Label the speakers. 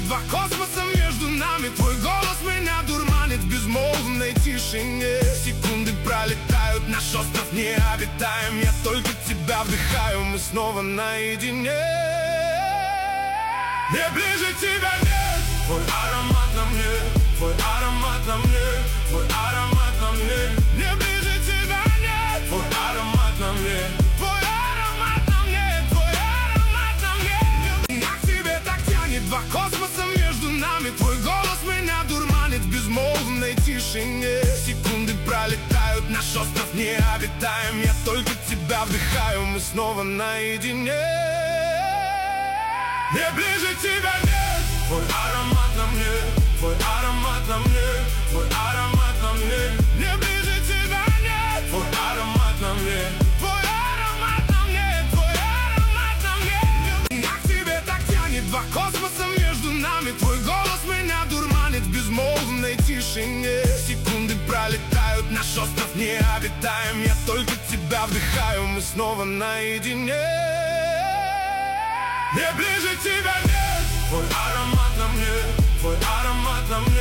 Speaker 1: два космоса между нами. Твой голос меня дурманит в безмолвной тишине. Секунды пролетают, наш остров необитаем. Я только тебя вдыхаю, мы снова наедине. Не ближе тебя нет. Твой аромат на мне, твой аромат на мне, твой аромат на мне. Не ближе тебя нет. Твой аромат на мне, твой аромат на мне, твой аромат на мне. Меня к тебе так тянет, два космоса между нами. Твой голос меня дурманит в безмолвной тишине. Секунды пролетают, наш остров необитаем. Я только тебя вдыхаю, мы снова наедине. Не ближе тебя нет. Твой аромат на мне, твой аромат на мне, твой аромат на мне. Не ближе тебя нет. Твой аромат на мне, твой аромат на мне, твой аромат на мне. Меня к тебе так тянет, два космоса между нами. Твой голос меня дурманит в безмолвной тишине. Секунды пролетают, наш остров необитаем. Я только тебя вдыхаю, мы снова наедине. Не ближе тебя нет. Твой аромат на мне, твой аромат на мне.